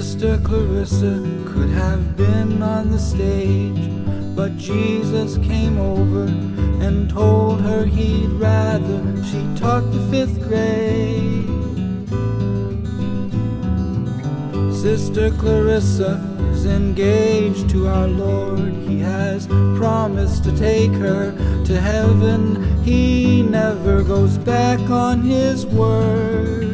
Sister Clarissa could have been on the stage, but Jesus came over and told her he'd rather she taught the 5th grade. Sister Clarissa is engaged to our Lord. He has promised to take her to heaven. He never goes back on his word.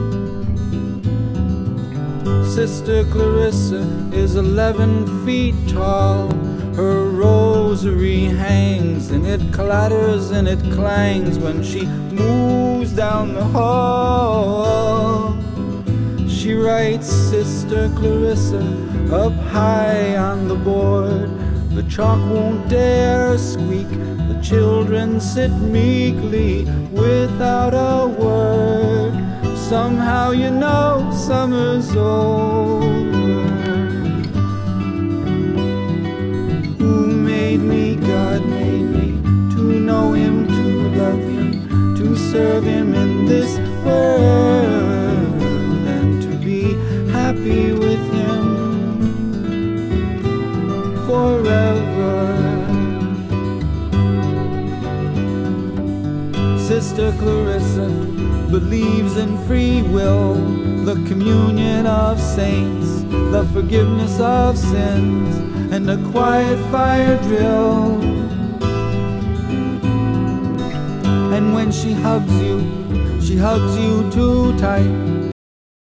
Sister Clarissa is 11 feet tall. Her rosary hangs and it clatters and it clangs when she moves down the hall. She writes Sister Clarissa up high on the board. The chalk won't dare squeak. The children sit meekly without a word. Somehow you know summer's over. Who made me? God made me to know Him, to love Him, to serve Him in this world, and to be happy with Him forever. Sister Clarissa believes in free will, the communion of saints, the forgiveness of sins, and a quiet fire drill. And when she hugs you too tight.